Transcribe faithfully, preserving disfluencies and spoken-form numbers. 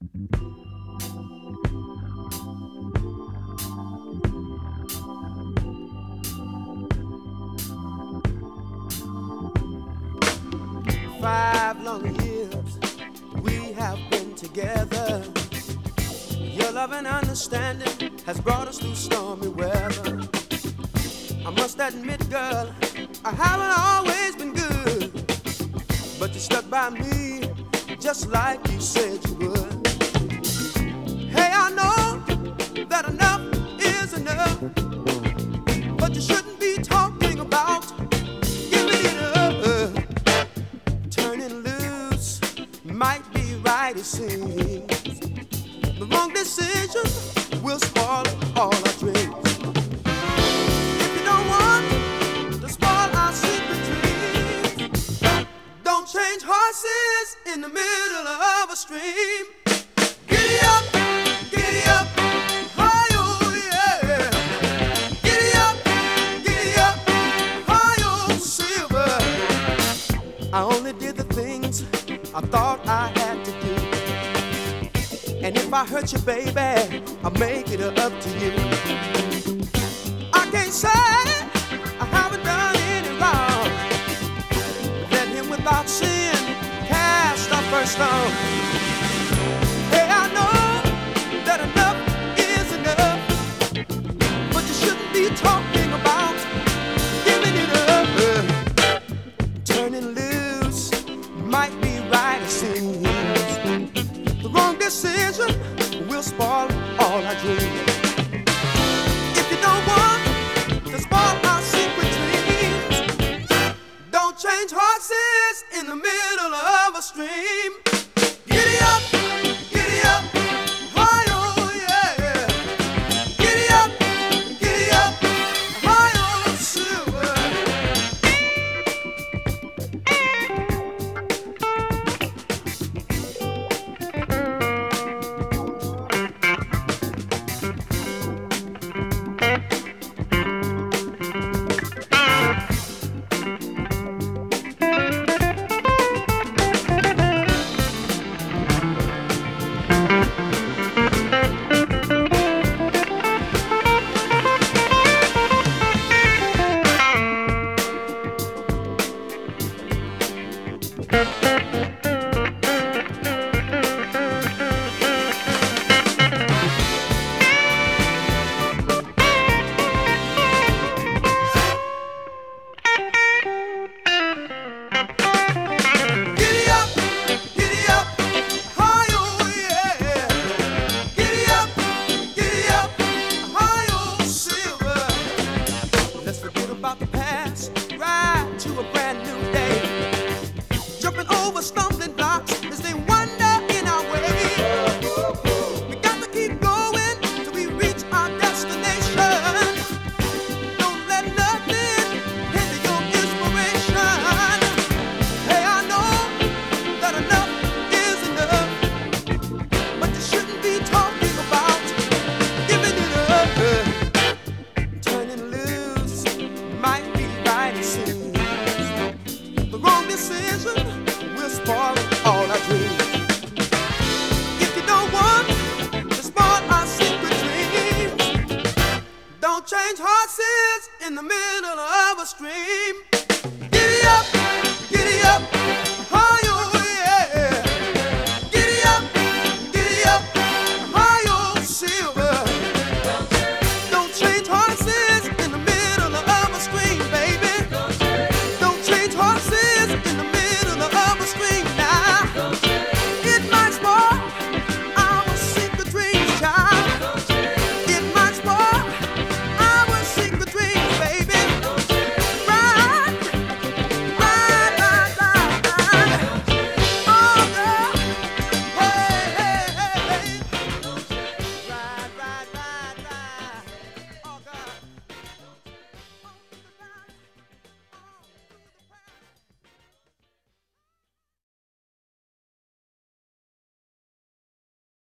Five long years we have been together. Your love and understanding has brought us through stormy weather. I must admit, girl, I haven't always been good, but you stuck by me just like you said you would. Hey, I know that enough is enough, but you shouldn't be talking about giving it up. Turning loose might be right, it seems. The wrong decision will spoil all our dreams. If you don't want to spoil our secret dreams, don't change horses in the middle of a stream. Giddy up, giddy up, hi-oh, yeah. Giddy up, giddy up, hi-oh, silver. I only did the things I thought I had to do. And if I hurt you, baby, I'll make it up to you. I can't say I haven't done any wrong. Let him without sin cast our first stone. Hey, I know that enough is enough, but you shouldn't be talking about giving it up. Turning loose might be right, it seems. The wrong decision will spoil all our dreams. If you don't want to spoil our secret dreams, don't change horses in the middle of a stream. Giddy up, giddy up, hi-oh, yeah. Giddy up, giddy up, hi-oh, silver. Stumbling blocks as they wander in our way. We got to keep going till we reach our destination. Don't let nothing hinder your inspiration. Hey, I know that enough is enough, but you shouldn't be talking about giving it up. Turning loose might be right, it seems. The wrong decision will spoil all our dreams. If you don't want to spoil our secret dreams, don't change horses in the middle of a stream.